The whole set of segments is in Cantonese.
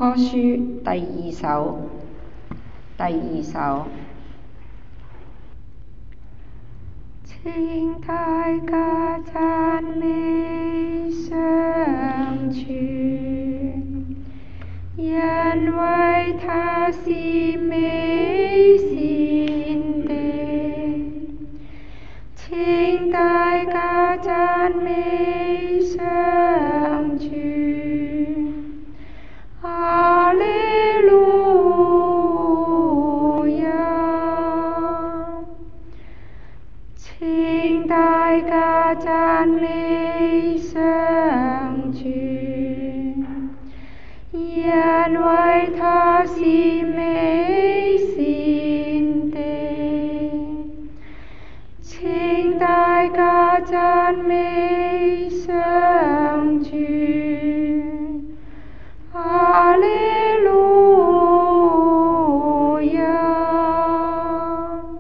歌書第二首，請大家讚美上主，因為他是美善的。請大家讚美上主，哈利路亞！請大家讚美上主，因為他是美善的。請大家讚美上主，哈利路亞！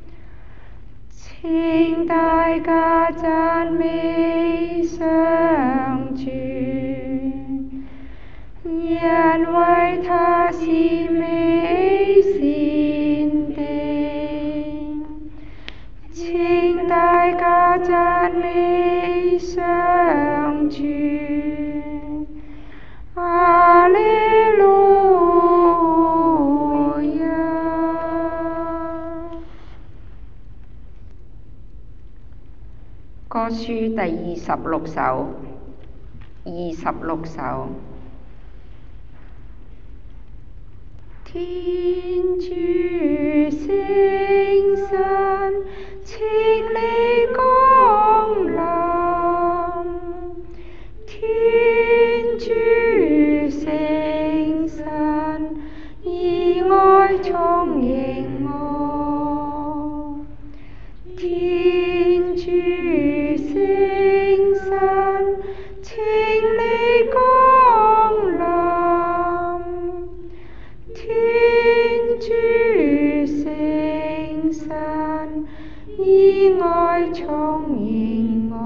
請大家讚美上主，因為他是美善的。請大家讚美上主，哈利路亞！歌書第二十六首，天主聖神，請你降臨，天主聖神，以愛充盈我，天主聖神，請你降臨，天主聖神，以愛充盈我，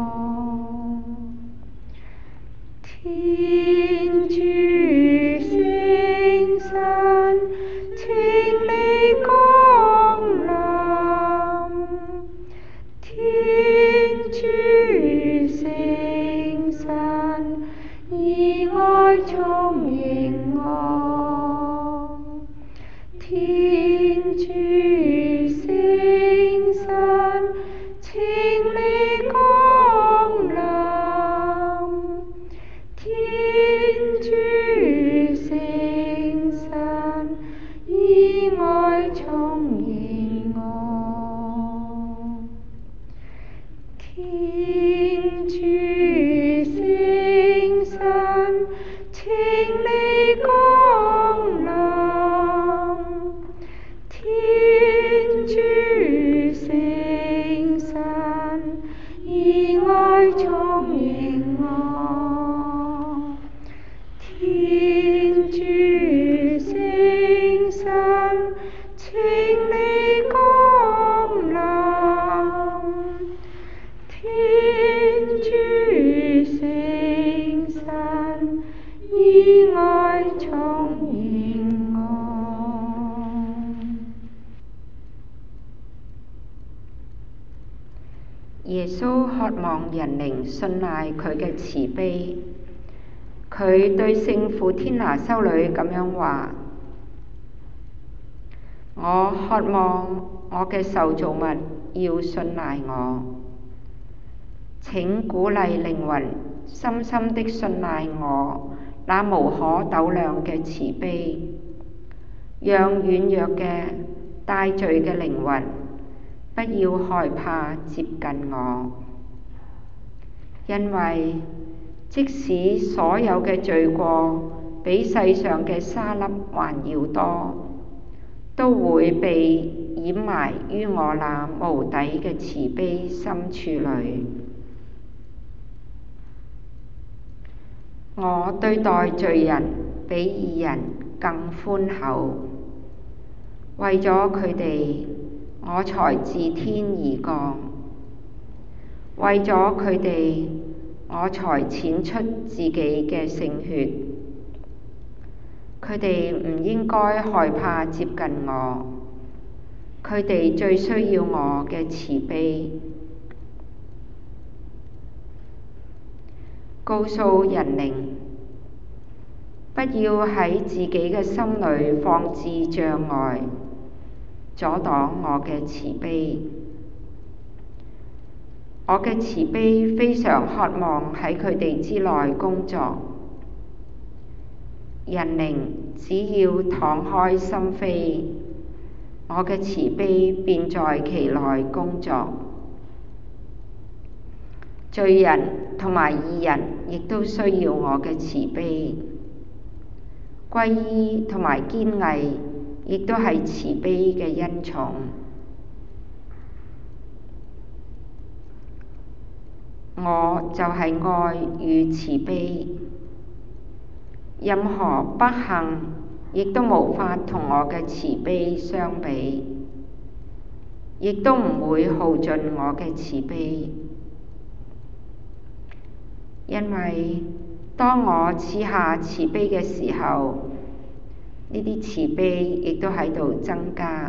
天主聖神，請你降臨，天主聖神，以愛充盈我，天主聖神，請你降臨，天主聖神，以愛充盈我，天主聖神，請你降臨，天主聖神，以愛充盈我，天主聖神，請你降臨，天主聖神，以愛充盈我。耶穌渴望人靈信賴佢嘅慈悲，佢對聖父天拿修女咁樣話：我渴望我嘅受造物要信賴我，請鼓勵靈魂深深的信賴我那無可斗量嘅慈悲，讓軟弱嘅帶罪嘅靈魂不要害怕接近我，因為即使所有嘅罪過比世上嘅沙粒還要多，都會被掩埋於我那無底嘅慈悲深處裏。我對待罪人比義人更寬厚，為咗佢哋，我才自天而降，為咗佢哋，我才濺出自己嘅聖血。 佢哋唔應該害怕接近我，佢哋最需要我嘅慈悲。告訴人靈，不要喺自己嘅心裏放置障礙，阻擋我嘅慈悲。我嘅慈悲非常渴望喺佢哋之內工作。人靈只要敞開心扉，我嘅慈悲便在其內工作。罪人同埋義人亦都需要我嘅慈悲。皈依同埋堅毅亦都係慈悲嘅恩寵。我就係愛與慈悲，任何不幸亦都無法同我嘅慈悲相比，亦都唔會耗盡我嘅慈悲。因為當我賜下慈悲嘅時候，呢啲慈悲亦都喺度增加。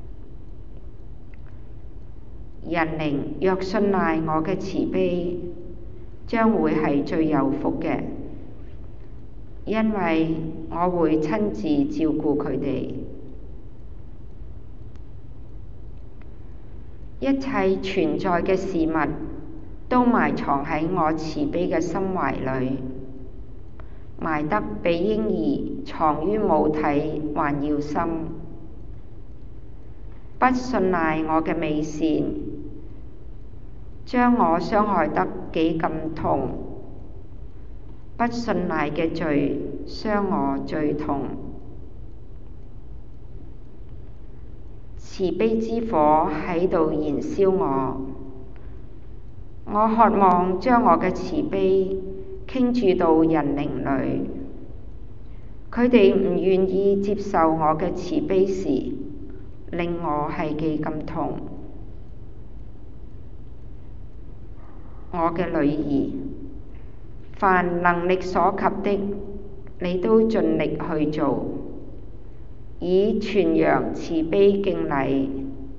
人靈若信賴我嘅慈悲，將會係最有福嘅，因為我會親自照顧佢哋。一切存在嘅事物都埋藏喺我慈悲嘅心懷裏，埋得比嬰兒藏於母體還要深。不信賴我嘅美善，將我傷害得幾咁痛；不信賴嘅罪，傷我最痛。慈悲之火喺度燃燒我，我渴望將我嘅慈悲傾注到人靈裏。佢哋唔願意接受我嘅慈悲時，令我係幾咁痛。我嘅女兒，凡能力所及的，你都盡力去做，以傳揚慈悲敬禮。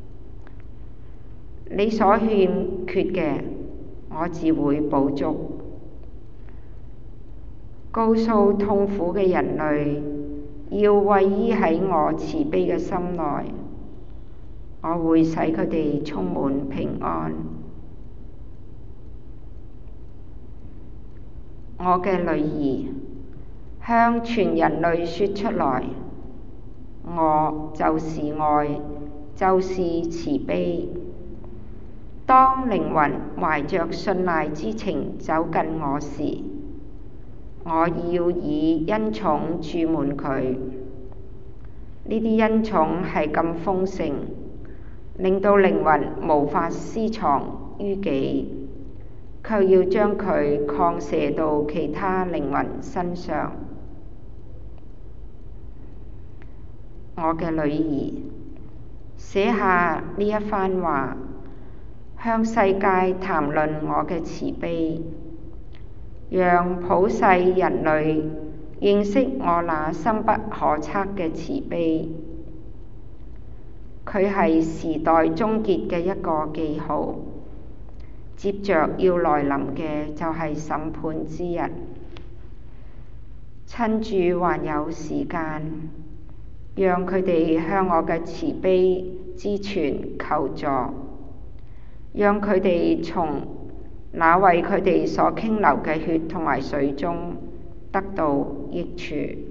你所欠缺嘅，我自會補足。告訴痛苦嘅人類，要皈依喺我慈悲嘅心內，我會使佢哋充滿平安。我嘅女兒，向全人類說出來，我就是愛，就是慈悲。當靈魂懷着信賴之情走近我時，我要以恩寵注滿佢。呢啲恩寵係咁豐盛，令到靈魂無法私藏於己，卻要將佢擴射到其他靈魂身上。我嘅女兒，寫下呢一番話，向世界談論我嘅慈悲，讓普世人類認識我那深不可測嘅慈悲。佢係時代終結嘅一個記號，接着要來臨嘅就係審判之日。趁住還有時間，讓佢哋向我嘅慈悲之泉求助，讓佢哋從那為佢哋所傾流嘅血同埋水中得到益處。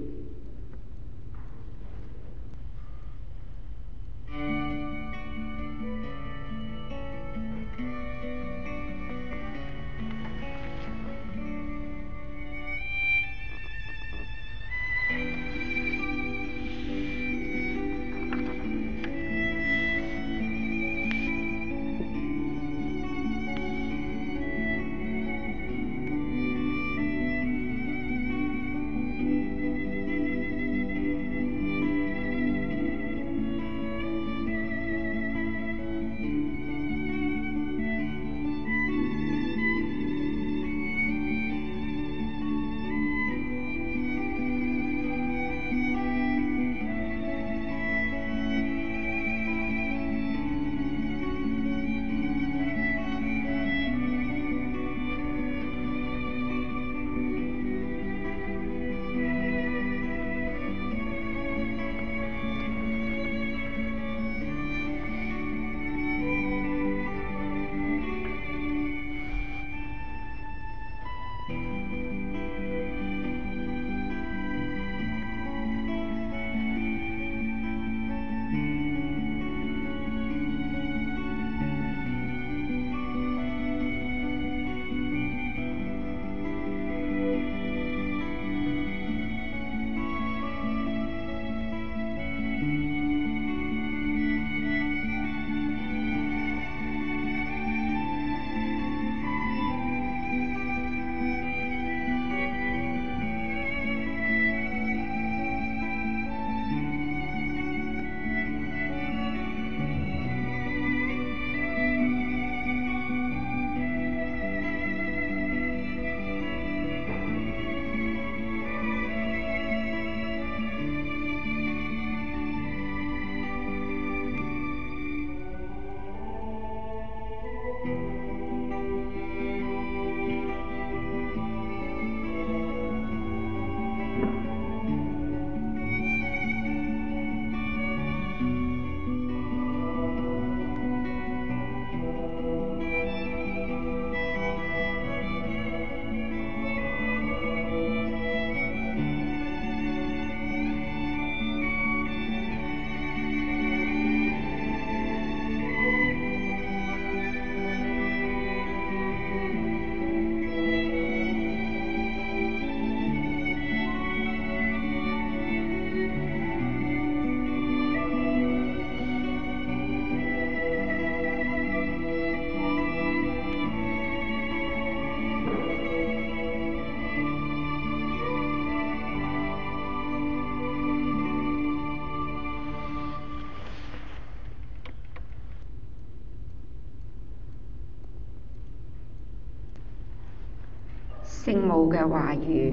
聖母嘅話語。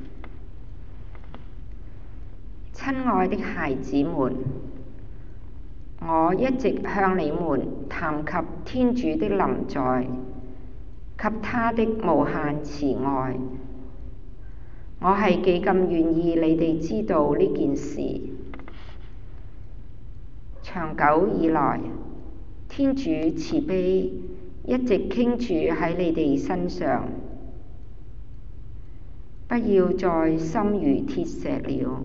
親愛的孩子們，我一直向你們談及天主的臨在及他的無限慈愛。我係幾咁願意你哋知道呢件事。長久以來，天主慈悲一直傾注喺你哋身上，不要再心如鐵石了。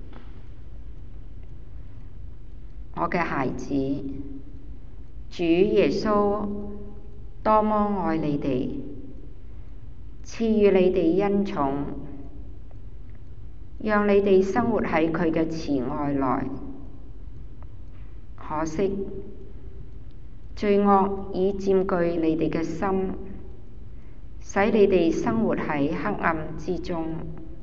我嘅孩子，主耶穌多麼愛你哋，賜予你哋恩寵，讓你哋生活喺佢嘅慈愛內。可惜，罪惡已佔據你哋嘅心，使你哋生活喺黑暗之中。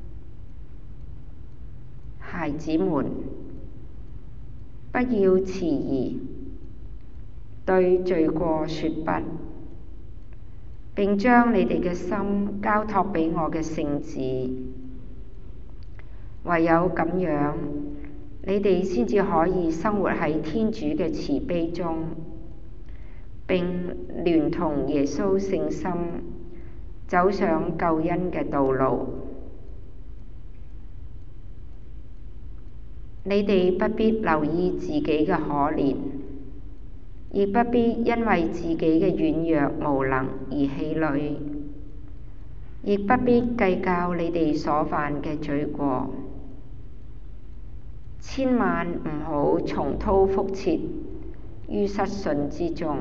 孩子們，不要遲疑，對罪過說不，並將你哋嘅心交託俾我嘅聖子。唯有咁樣，你哋先至可以生活喺天主嘅慈悲中，並聯同耶穌聖心走上救恩嘅道路。你哋不必留意自己嘅可憐，亦不必因為自己嘅軟弱無能而氣餒，亦不必計較你哋所犯嘅罪過。千萬唔好重蹈覆轍於失信之中，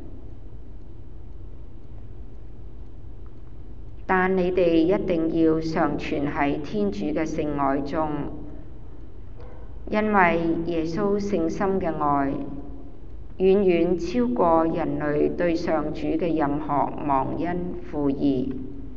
但你哋一定要常存喺天主嘅聖愛中，因為耶穌聖心嘅愛遠遠超過人類對上主嘅任何忘恩負義。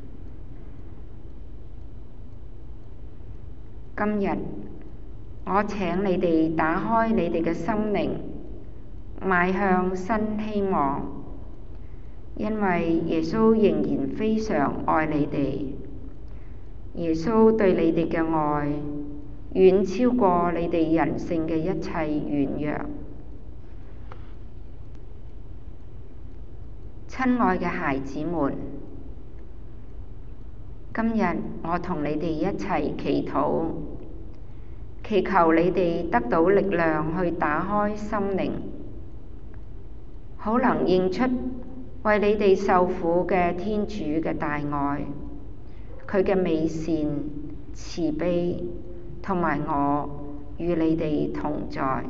今日我請你哋打開你哋嘅心靈，邁向新希望，因為耶穌仍然非常愛你哋。耶穌對你哋嘅愛遠超過你哋人性嘅一切軟弱。親愛嘅孩子們，今日我同你哋一齊祈禱，祈求你哋得到力量去打開心靈，好能認出為你哋受苦嘅天主嘅大愛，佢嘅美善、慈悲，同埋我與你哋同在。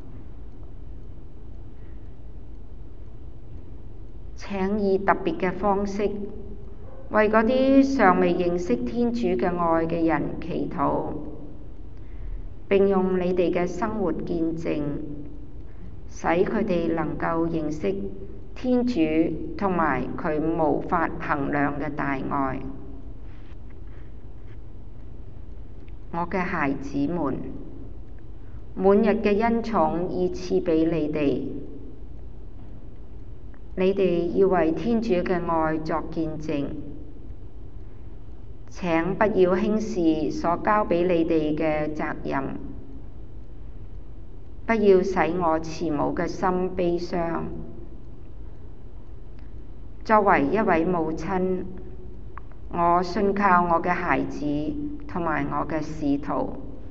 請以特別嘅方式，為嗰啲尚未認識天主嘅愛嘅人祈禱，並用你哋嘅生活見證，使佢哋能夠認識天主同埋佢無法衡量嘅大愛。我嘅孩子們，滿日嘅恩寵已賜俾你哋，你哋要為天主嘅愛作見證。請不要輕視所交俾你哋嘅責任，不要使我慈母嘅心悲傷。作為一位母親，我信靠我嘅孩子同埋我嘅使徒。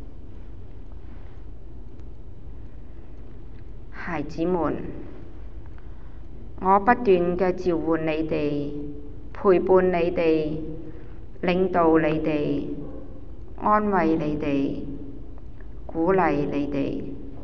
孩子們，我不斷嘅召喚你哋，陪伴你哋，領導你哋，安慰你哋，鼓勵你哋。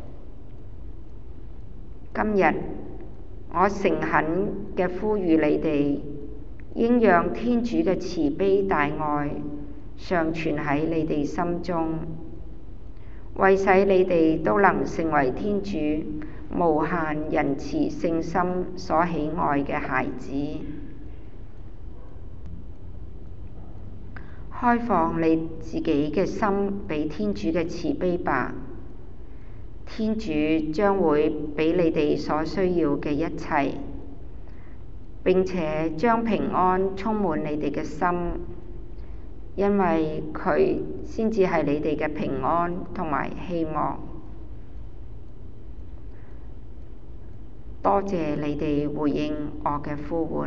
今日我誠懇嘅呼籲你哋，應讓天主嘅慈悲大愛常存喺你哋心中，為使你哋都能成為天主無限仁慈聖心所喜愛嘅孩子。開放你自己嘅心俾天主嘅慈悲吧，天主將會俾你哋所需要嘅一切，並且將平安充滿你哋嘅心， 因為佢先至係你哋嘅平安同埋希望。多謝你哋回應我嘅呼喚。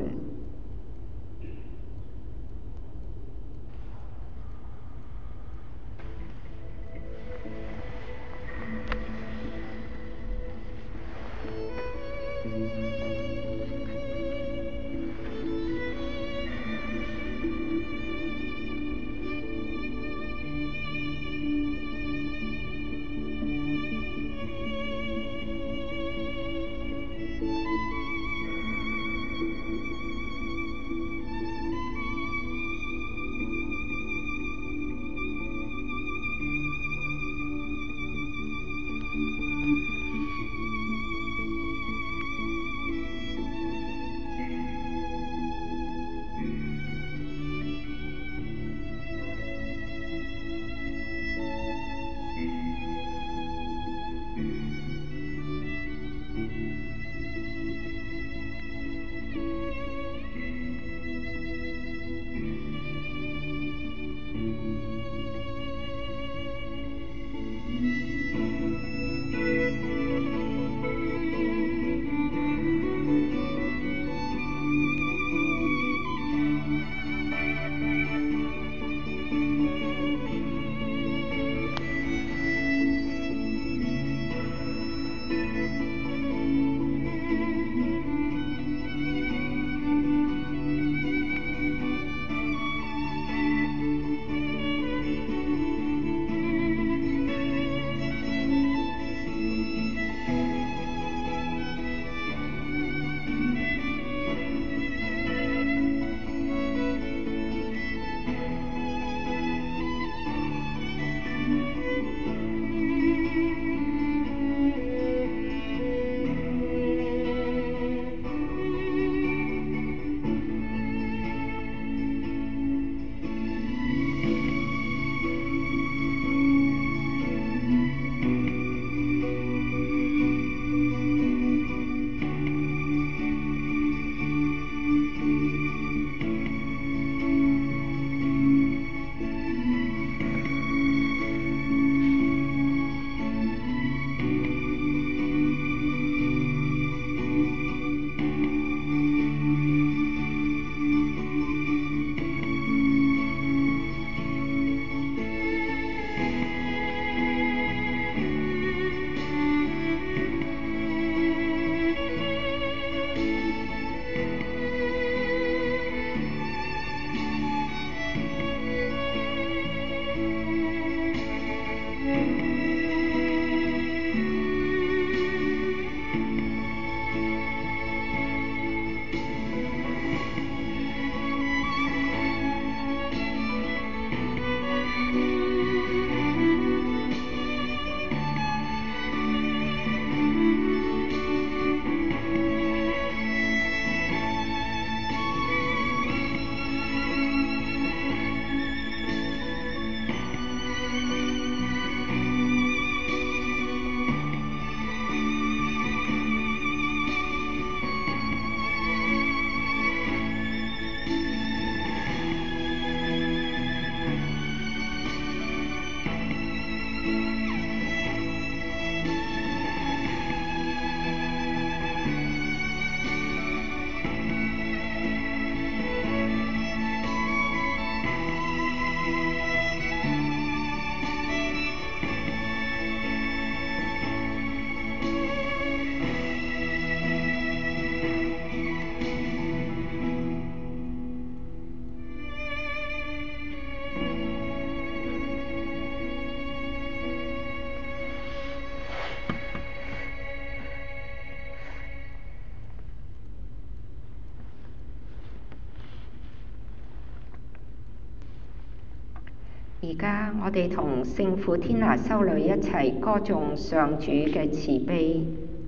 而家我哋同聖父天拿修女一齊歌頌上主嘅慈悲。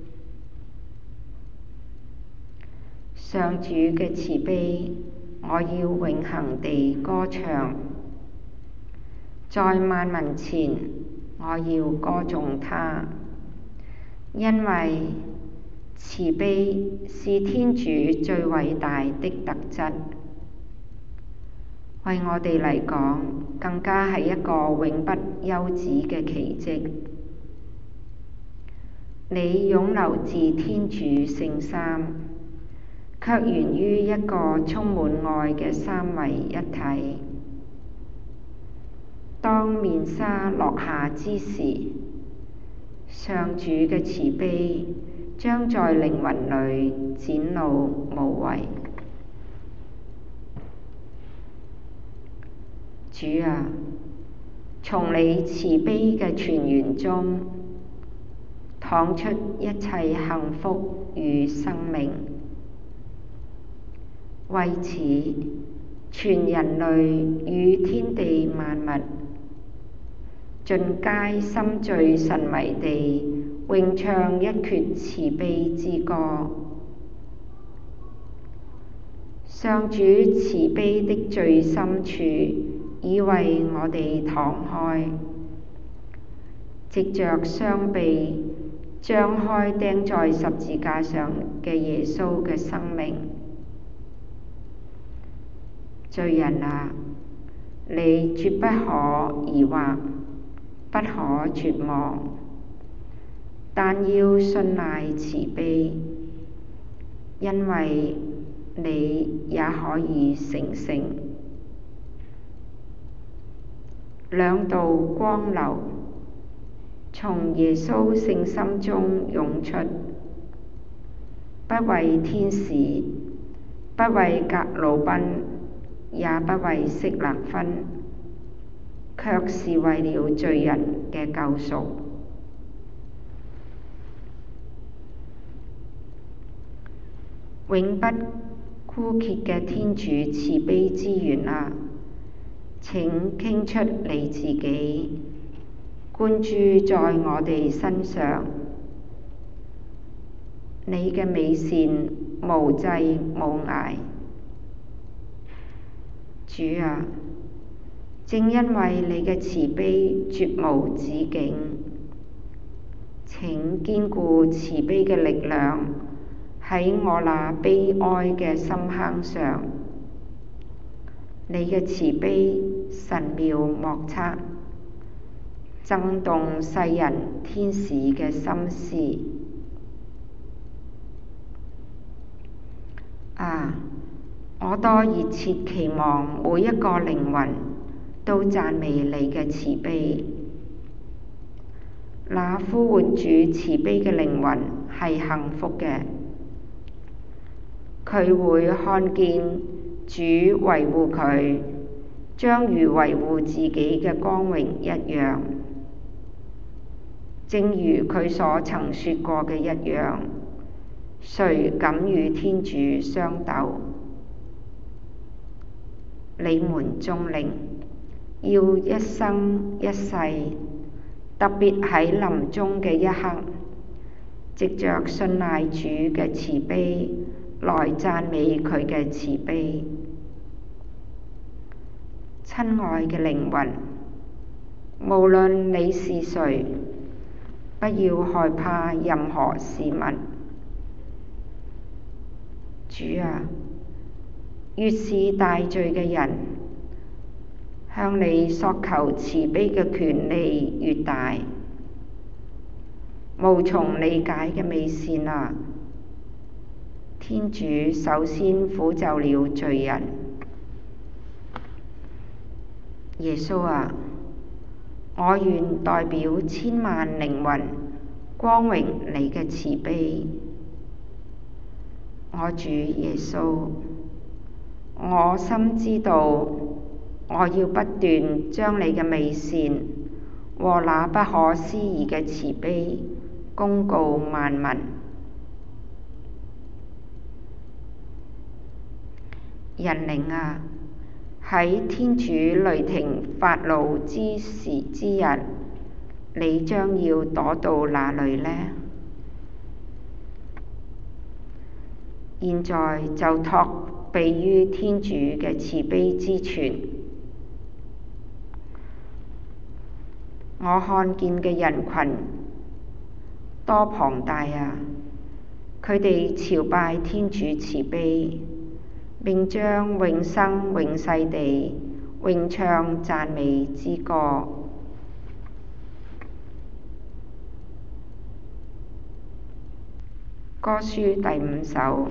上主嘅慈悲，我要永恆地歌唱，在萬民前我要歌頌他，因為慈悲是天主最偉大的特質。 為我哋嚟講，更加係一個永不休止嘅奇蹟。你湧流自天主聖三，卻源於一個充滿愛嘅三位一體。當面紗落下之時，上主嘅慈悲將在靈魂裏展露無遺。主啊，從你慈悲嘅泉源中淌出一切幸福與生命。為此，全人類與天地萬物盡皆心醉神迷地詠唱一闕慈悲之歌。上主慈悲的最深處已為我哋敞開，藉着雙臂張開釘在十字架上嘅耶穌嘅生命。罪人啊，你絕不可疑惑，不可絕望，但要信賴慈悲，因為你也可以成聖。兩道光流從耶穌聖心中湧出，不為天使，不為革魯賓，也不為色勒芬，卻是為了罪人嘅救贖。永不枯竭嘅天主慈悲之源啊，請傾出你自己，灌注在我哋身上。你嘅美善無際無涯。主啊，正因為你嘅慈悲絕無止境，請堅固慈悲嘅力量喺我那悲哀嘅深坑上。你嘅慈悲神妙莫測，震動世人天使嘅心思。啊！我多熱切期望每一個靈魂都讚美你嘅慈悲。那呼喚主慈悲嘅靈魂係幸福嘅，佢會看見主維護佢，將如維護自己嘅光榮一樣。正如佢所曾說過嘅一樣，誰敢與天主相鬥？你們眾靈要一生一世，特別喺臨終嘅一刻，藉着信賴主嘅慈悲來讚美佢嘅慈悲。親愛嘅靈魂，無論你是誰，不要害怕任何事物。主啊，越是大罪嘅人，向你索求慈悲嘅權利越大。無從理解嘅美善啊！天主首先撫就了罪人。耶穌啊，我願代表千萬靈魂光榮你嘅慈悲。我主耶穌，我深知道我要不斷將你嘅美善和那不可思議嘅慈悲公告萬民。人靈啊，喺天主雷霆發怒之時之日，你將要躲到哪裏呢？現在就託庇於天主嘅慈悲之泉。我看見嘅人群多龐大啊！佢哋朝拜天主慈悲，並將永生永世地詠唱讚美之歌。歌書第五首。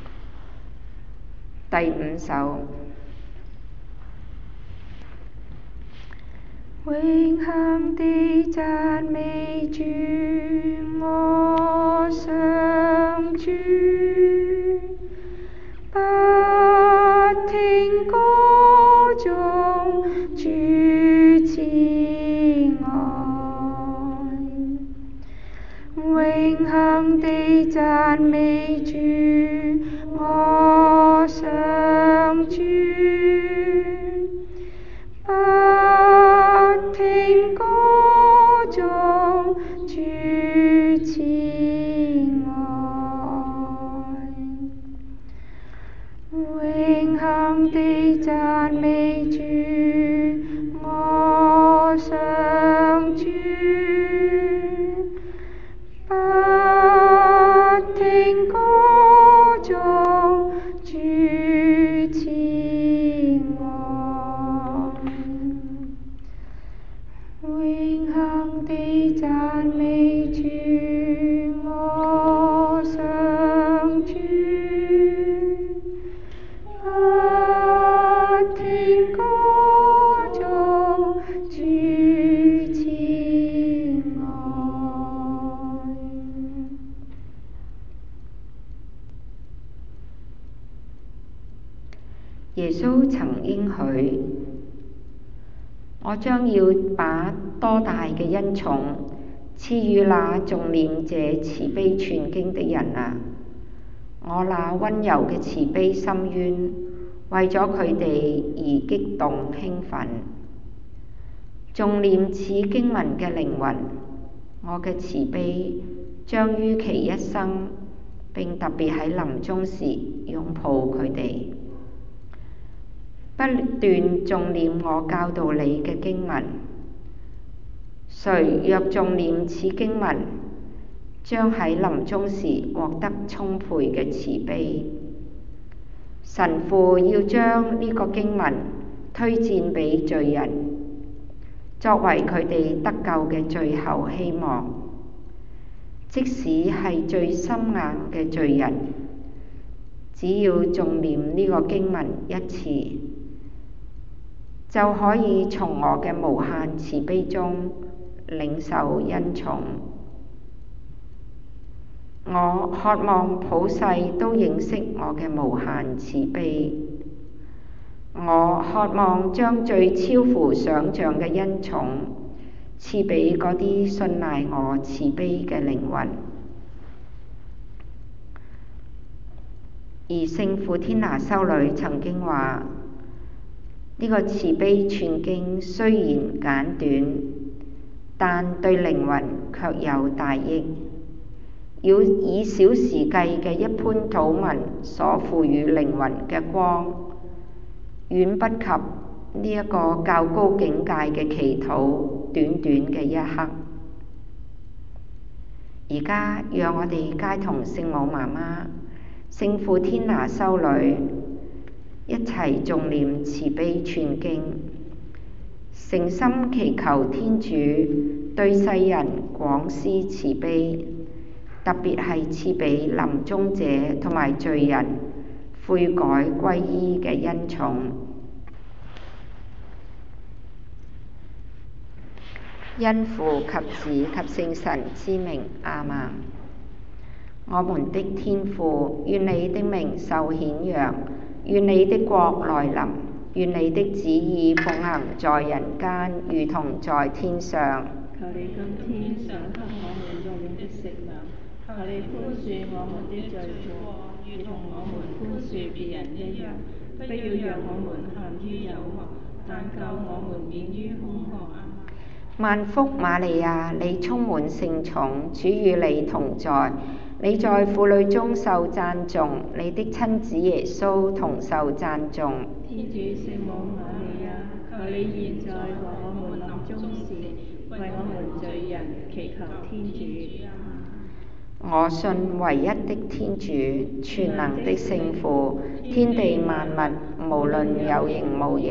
永恆地讚美主，我上主，不停歌頌主慈愛。永恆地讚美主，我上主，不停歌頌主慈愛。永恆地讚美主，我上主，不停歌頌主慈愛。永恆地讚美主，我上主，不停歌頌主慈愛。耶穌曾應許，我將要把多大嘅恩寵賜予那誦念這慈悲全經的人啊！我那溫柔嘅慈悲深淵，為咗佢哋而激動興奮。誦念此經文嘅靈魂，我嘅慈悲將於其一生，並特別喺臨終時擁抱佢哋。不斷誦念我教導你嘅經文，誰若誦念此經文，將喺臨終時獲得充沛嘅慈悲。神父要將呢個經文推薦俾罪人，作為佢哋得救嘅最後希望。即使係最心硬嘅罪人，只要誦念呢個經文一次，就可以從我嘅無限慈悲中領受恩寵。我渴望普世都認識我嘅無限慈悲。我渴望將最超乎想像嘅恩寵賜俾嗰啲信賴我慈悲嘅靈魂。而聖傅天拿修女曾經話：呢個慈悲全經雖然簡短，但對靈魂卻有大益。要以小時計嘅一般禱文所賦予靈魂嘅光，遠不及呢一個較高境界嘅祈禱短短嘅一刻。而家讓我哋皆同聖母媽媽、聖傅天拿修女一齊誦念慈悲全經，誠心祈求天主對世人廣施慈悲，特別係賜俾臨終者同埋罪人悔改歸依嘅恩寵。因父及子及聖神之名，阿們。我們的天父，願你的名受顯揚，願你的國來臨，願你的旨意奉行在人間，如同在天上。 求你今天賞給我們用的食糧，求你寬恕我們的罪過，如同我們寬恕別人一樣，不要讓我們陷於誘惑，但救我們免於兇惡。 萬福瑪利亞，你充滿聖寵，主與你同在，你在婦女中受讚頌，你的親子耶穌同受讚頌。 天主聖母瑪利亞，求你現在和我們臨終時，為我們罪人祈求天主。 我信唯一的天主，全能的聖父，天地萬物，無論有形無形，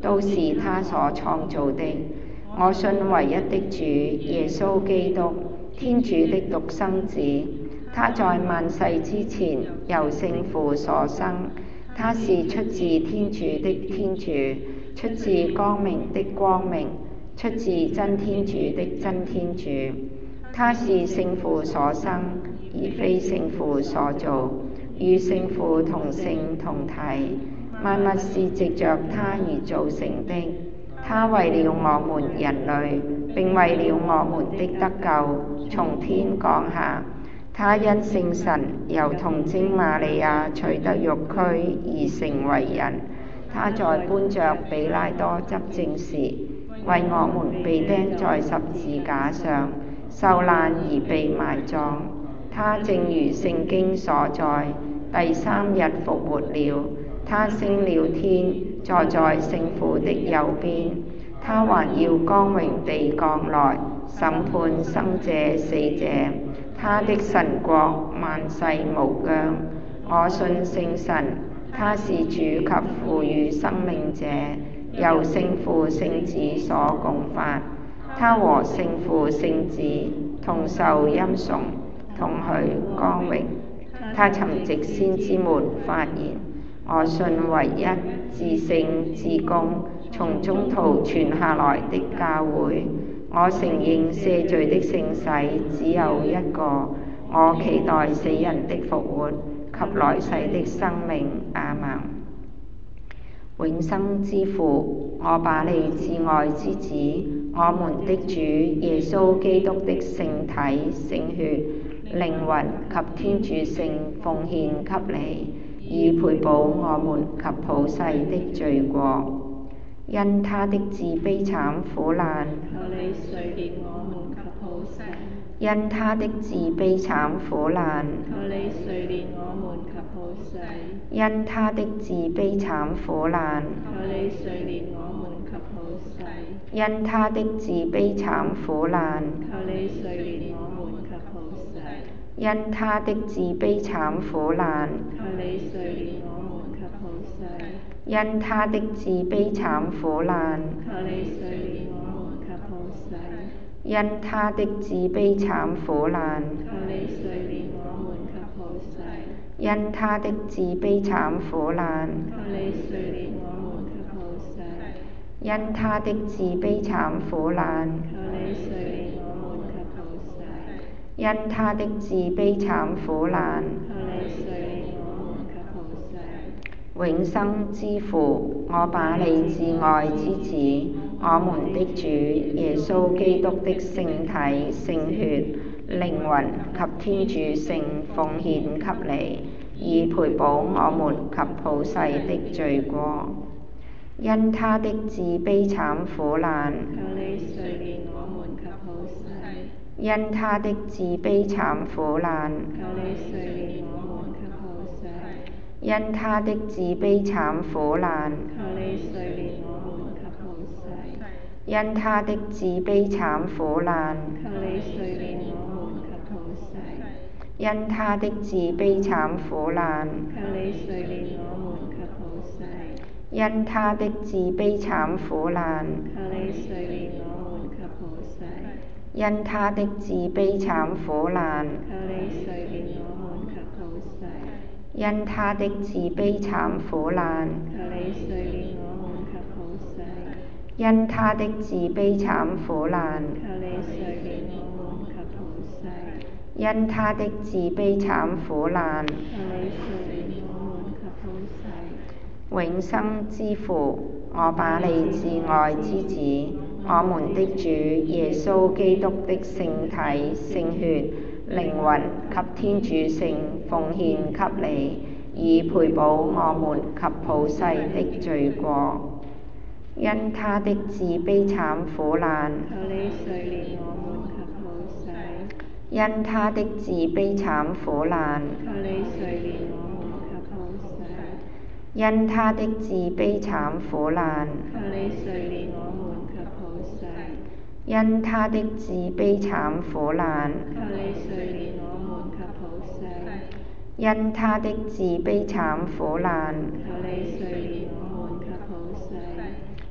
都是他所創造的。我信唯一的主耶穌基督，天主的獨生子，他在萬世之前由聖父所生，他是出自天主的天主，出自光明的光明，出自真天主的真天主。他是聖父所生，而非聖父所造，與聖父同性同體，萬物是藉着他而造成的。他為了我們人類，並為了我們的得救，從天降下。他因聖神由童貞瑪利亞取得肉軀而成為人。他在搬着比拉多執政時，為我們被釘在十字架上，受難而被埋葬。他正如聖經所載，第三日復活了。他升了天，坐在聖父的右邊。他還要光榮地降來，審判生者死者。他的神國萬世無疆。我信聖神，他是主及賦予生命者，由聖父聖子所共發。他和聖父聖子同受欽崇，同許光榮。他曾藉先知們發言。我信唯一至聖至公，從宗徒傳下來的教會。我承認赦罪的聖洗只有一個。我期待死人的復活及來世的生命。阿們。永生之父，我把你至愛之子，我們的主耶穌基督的聖體、聖血、靈魂及天主性奉獻給你，以賠補我們及普世的罪過。因他的至悲慘苦難， 求你垂憐我們及普世。 因他的至悲慘苦難， 求你垂憐我們及普世。 因他的至悲慘苦難， 求你垂憐我們及普世。 因他的至悲慘苦難， 求你垂憐我們及普世。 因他的至悲慘苦難， 求你垂憐我們及普世。 因他的至悲慘苦難， 求你垂憐我們及普世。 因他的至悲慘苦難， 求你垂憐我們及普世。 因他的至悲慘苦難， 求你垂憐我們及普世。 因他的至悲慘苦難， 求你垂憐我們及普世。 因他的至悲慘苦難， 求你垂憐我們及普世。 永生之父，我把你至愛之子，我們的主耶穌基督的聖體、聖血、靈魂及天主性奉獻給你，以賠補我們及普世的罪過。因他的至悲慘苦難， 求你垂憐我們及普世。 因他的至悲慘苦難， 求你垂憐我們及普世。 因他的至悲慘苦難， 求你垂憐我們及普世。 因他的至悲慘苦難， 求你垂憐我們及普世。 因他的至悲慘苦難， 求你垂憐我們及普世。 因他的至悲慘苦難， 求你垂憐我們及普世。 因他的至悲慘苦難， 求你垂憐我們及普世。 因他的至悲慘苦難， 求你垂憐我們及普世。 因他的至悲慘苦難， 求你垂憐我們及普世。 因他的至悲慘苦難， 求你垂憐我們及普世。 永生之父，我把你至愛之子，我們的主耶穌基督的聖體、聖血、靈魂及天主性奉獻給你，以賠補我們及普世的罪過。因他的至悲慘苦難， 求你垂憐我們及普世。 因他的至悲慘苦難， 求你垂憐我們及普世。 因他的至悲慘苦難， 求你垂憐我們及普世。 因他的至悲慘苦難， 求你垂憐我們及普世。 因他的至悲慘苦難， 求你垂憐我們及普世。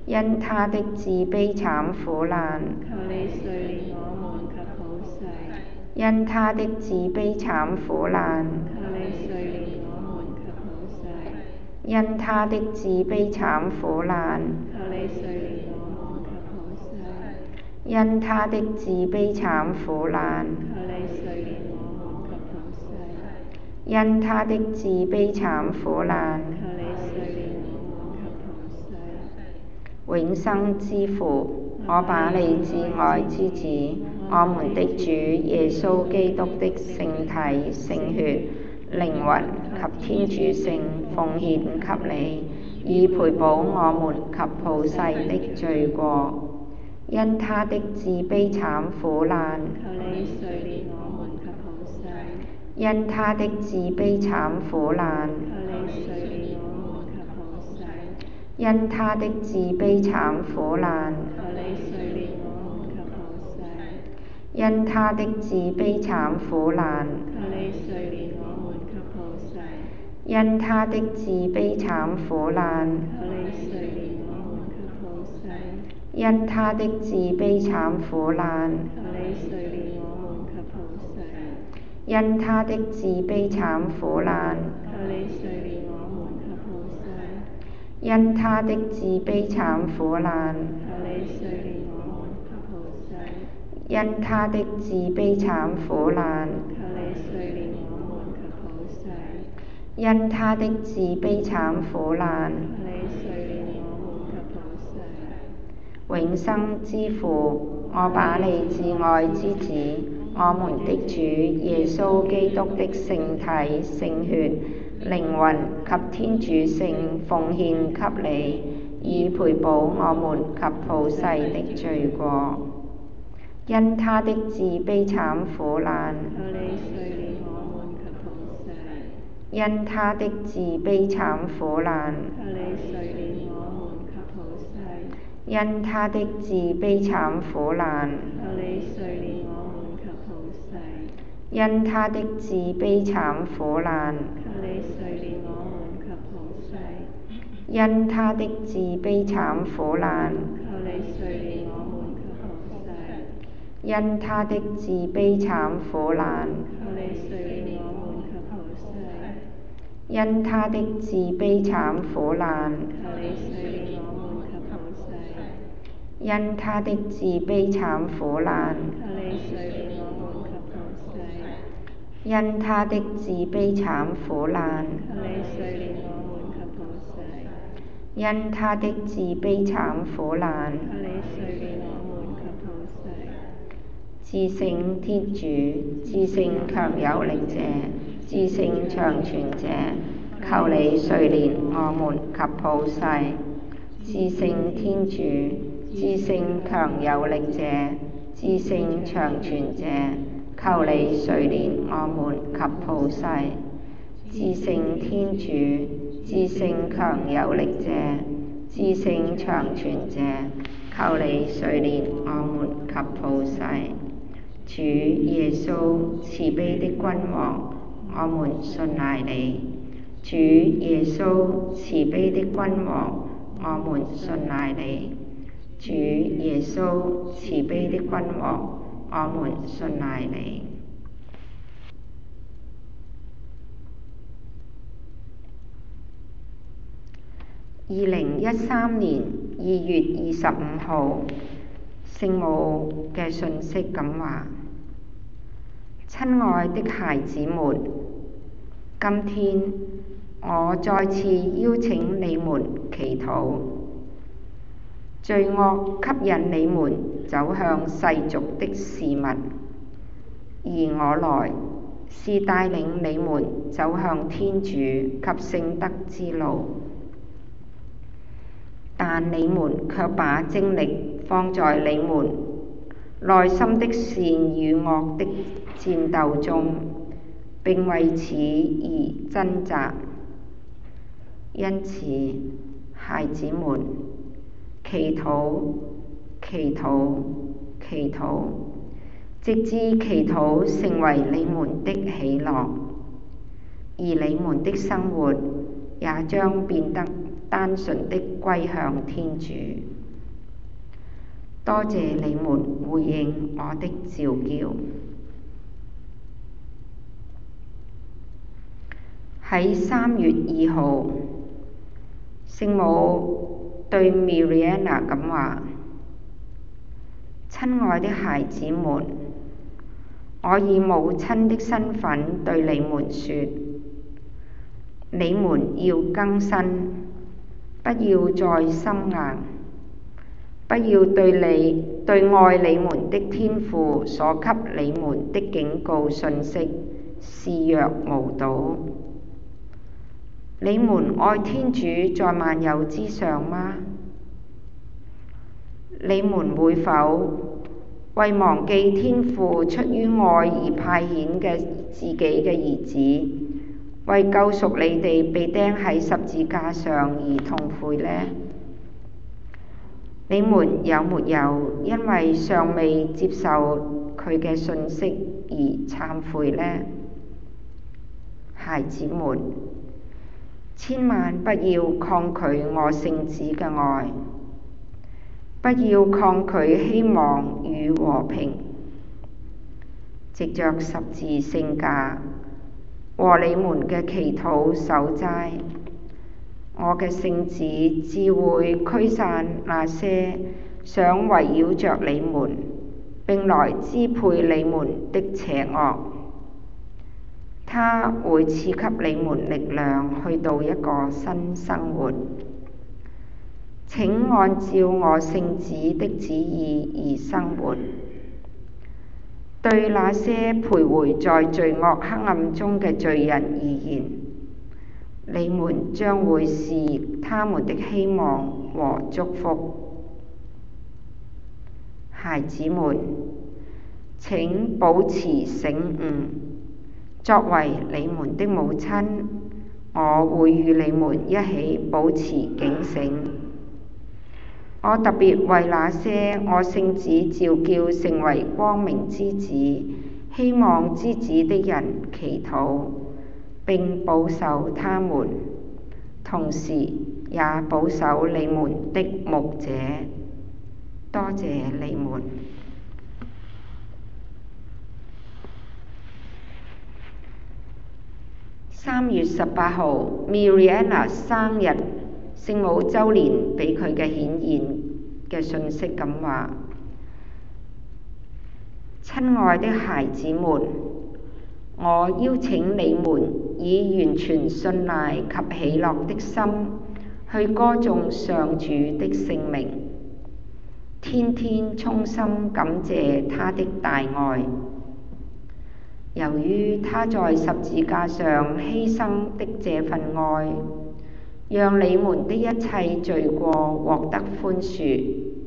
因他的自卑慘苦難， 求你垂憐我們及普世。 因他的自卑慘苦難， 求你垂憐我們及普世。 因他的自卑慘苦難， 求你垂憐我們及普世。 因他的自卑慘苦難， 求你垂憐我們及普世。 因他的自卑慘苦難， 求你垂憐我們及普世。 永生之父，我把你至愛之子，我們的主耶穌基督的聖體、聖血、靈魂及天主性奉獻給你，以賠補我們及普世的罪過。因他的自卑慘苦難， 求你垂憐我們及普世。 因他的自卑慘苦難， 求你垂憐我們及普世。 因他的自卑慘苦難， 求你垂憐我們及普世。 因他的自卑慘苦難， 求你垂憐我們及普世。 因他的自卑慘苦難， 求你垂憐我們及普世。 因他的自卑慘苦難， 求你垂憐我們及普世。 因他的自卑慘苦難， 求你垂憐我們及普世。 因他的自卑慘苦難， 求你垂憐我們及普世。 因他的自卑慘苦難， 求你垂憐我們及普世。 因他的自卑慘苦難， 求你垂憐我們及普世。 永生之父，我把你至愛之子，我們的主耶穌基督的聖體、聖血、靈魂及天主性奉獻給你，以賠補我們及普世的罪過。因他的自卑慘苦難， 求你垂憐我們及普世。 因他的自卑慘苦難， 求你垂憐我們及普世。 因他的自卑慘苦難， 求你垂憐我們及普世。 因他的自卑慘苦難， 求你垂憐我們及普世。 因他的自卑慘苦難， 求你垂憐我們及普世。 因他的自卑慘苦難， 求你垂憐我們及普世。 因他的自卑慘苦難， 求你垂憐我們及普世。 因他的自卑慘苦難， 求你垂憐我們及普世。 因他的自卑慘苦難， 求你垂憐我們及普世。 因他的自卑慘苦難， 求你垂憐我們及普世。 至聖天主，至聖強有力者，至聖長存者，求你垂憐我們及普世。至聖天主，至聖強有力者，至聖長存者，求你垂憐我們及普世。至聖天主，至聖強有力者，至聖長存者，求你垂憐我們及普世。主耶穌，慈悲的君王，我們信賴你。主耶穌，慈悲的君王，我們信賴你。主耶穌，慈悲的君王，我們信賴你。2013年2月25號，聖母嘅訊息咁話：親愛的孩子們，今天我再次邀請你們祈禱。罪惡吸引你們走向世俗的事物，而我來是帶領你們走向天主及聖德之路。但你們卻把精力放在你們內心的善與惡的戰鬥中，並為此而掙扎。因此，孩子們，祈禱，祈禱，祈禱，直至祈禱成為你們的喜樂，而你們的生活也將變得單純的歸向天主。多謝你們回應我的召叫。喺3月2號，聖母對 Mirriana 咁話：親愛的孩子們，我以母親的身份對你們說，你們要更新，不要再心硬，不要對愛你們的天父所給你們的警告訊息視若無睹。你們愛天主在萬有之上嗎？你們會否為忘記天父出於愛而派遣嘅自己嘅兒子，為救贖你哋被釘喺十字架上而痛悔呢？你們有沒有因為尚未接受佢嘅訊息而懺悔呢？孩子們，千萬不要抗拒我聖子嘅愛，不要抗拒希望與和平。藉着十字聖架和你們嘅祈禱守齋，我嘅聖子自會驅散那些想圍繞着你們並來支配你們的邪惡。他會賜給你們力量去到一個新生活。請按照我聖子的旨意而生活。對那些徘徊在罪惡黑暗中嘅罪人而言，你們將會是他們的希望和祝福。孩子們，請保持醒悟。作為你們的母親，我會與你們一起保持警醒。我特別為那些我聖子召叫成為光明之子、希望之子的人祈禱，並保守他們，同時也保守你們的牧者。多謝你們。3月18號 Mirriana 生日，聖母週年俾佢嘅顯現嘅訊息咁話：親愛的孩子們，我邀請你們以完全信賴及喜樂的心去歌頌上主的聖名，天天衷心感謝他的大愛。由於他在十字架上犧牲的這份愛，讓你們的一切罪過獲得寬恕，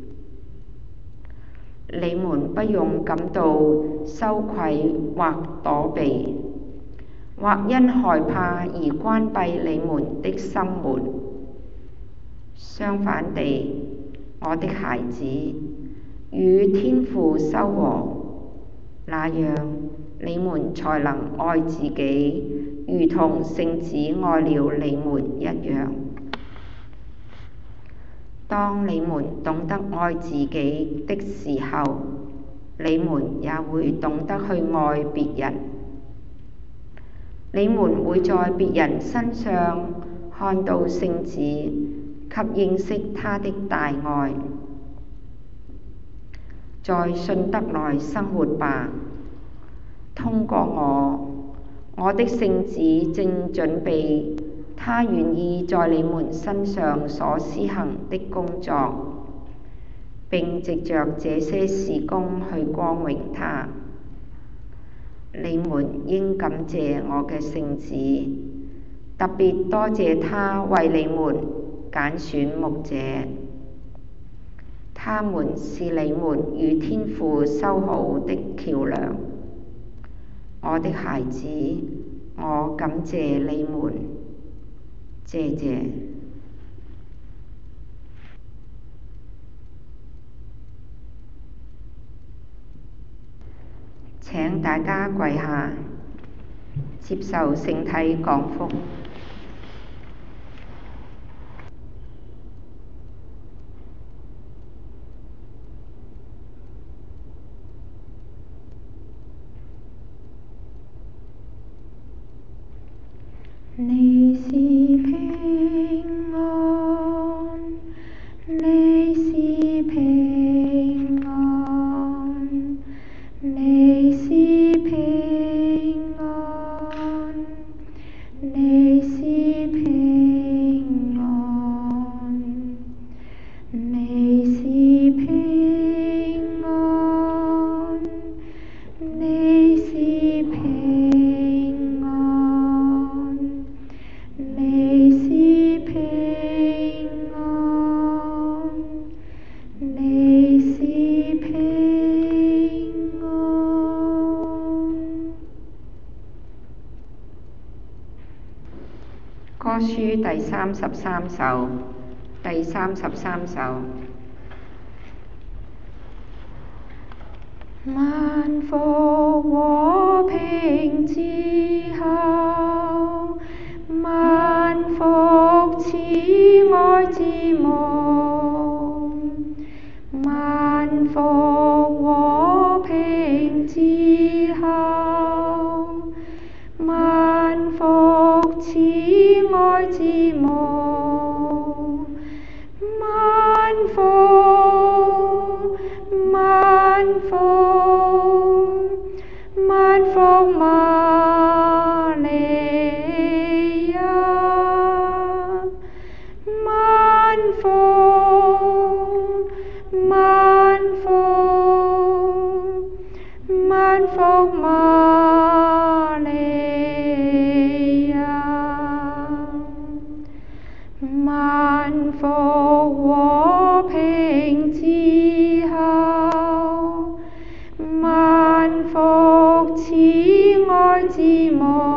你們不用感到羞愧或躲避，或因害怕而關閉你們的心門。相反地，我的孩子，與天父修和，那樣你們才能愛自己，如同聖子愛了你們一樣。當你們懂得愛自己的時候，你們也會懂得去愛別人。你們會在別人身上看到聖子及認識他的大愛。在信德內生活吧。通過我的聖子正準備他願意在你們身上所施行的工作，並藉着這些事工去光榮他。你們應感謝我嘅聖子，特別多謝他為你們揀選牧者，他們是你們與天父修好的橋樑。我的孩子，我感謝你們，謝謝。請大家跪下，接受聖體降福。 你是平安，你是平安，你是平安，你是平安，你是平安，你是平安，你是平安，你是平安。歌書第33首，第33首。萬福和平之後，萬福慈愛之母，萬福和平之後，萬福慈愛之母，萬福萬福萬福瑪利亞，萬福萬福萬福瑪利亞，萬福和平之後，萬福慈愛之母。